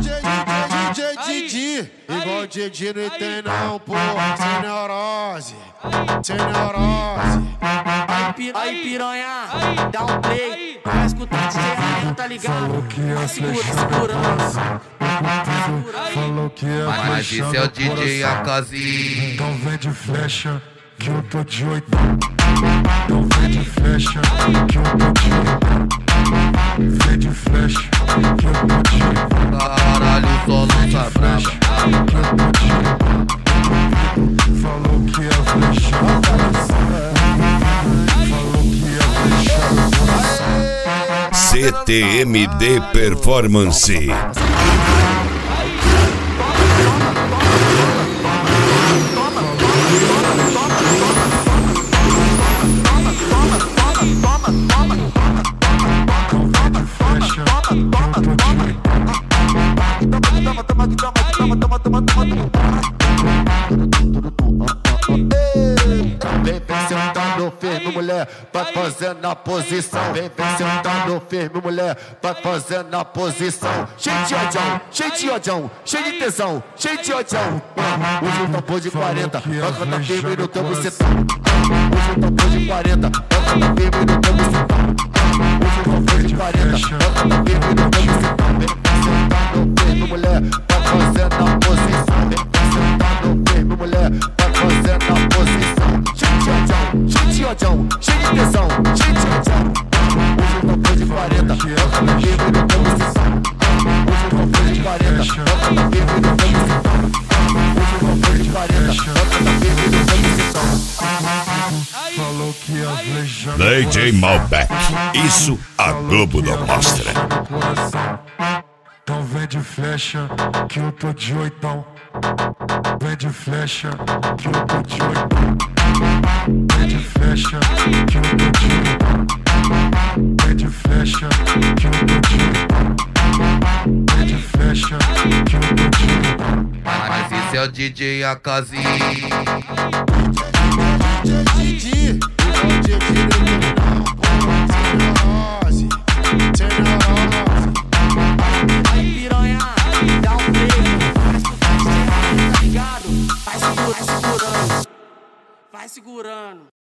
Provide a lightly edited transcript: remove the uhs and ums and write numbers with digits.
Didi, igual Didi não tem não, pô. Sem neurose, sem neurose. Aí piranha, dá um play. Vai escutar DJ Rael, tá ligado? Segurança. Falou que é Mas esse é o DJ Akazi. Então vem de flecha, que eu tô de oitão. Então vem de flecha, que eu tô de oitão. Vem de flecha, que eu tô de oitão. Caralho, só lança braba. Falou que é flecha. Falou que é flecha. CTMD Performance. Vem sentando firme, mulher, vai fazer na posição. Vem sentando firme, mulher, vai fazer na posição. Cheio de odião, cheio de odião, cheio de tesão, cheio de odião. Hoje o tambor de 40, vai cantar firme no teu bucetão. Hoje o tambor de 40, vai cantar firme no teu bucetão. Hoje o tambor de 40, vai cantar firme no teu bucetão. Vem sentando firme, mulher, vai fazer na posição. Vem sentando firme, mulher, vai fazer na posição. Cheio de odião, cheio de tesão, cheio de odião. Hoje eu tô depois de 40, eu tô na firme no teu bucetão. Hoje eu tô depois de 40, eu tô na firme no teu bucetão. Hoje eu tô depois de 40, eu tô na firme no teu bucetão. Falou que a flecha. DJ Malbec, isso a Globo não mostra. Então vem de flecha, que eu tô de oitão. Vem de flecha, que eu tô de oitão. Vem de flecha, que eu tô de oitão. Vem de flecha, que eu tô de oitão. Vem de flecha, que eu tô de oitão. Mas esse é o DJ Akazi.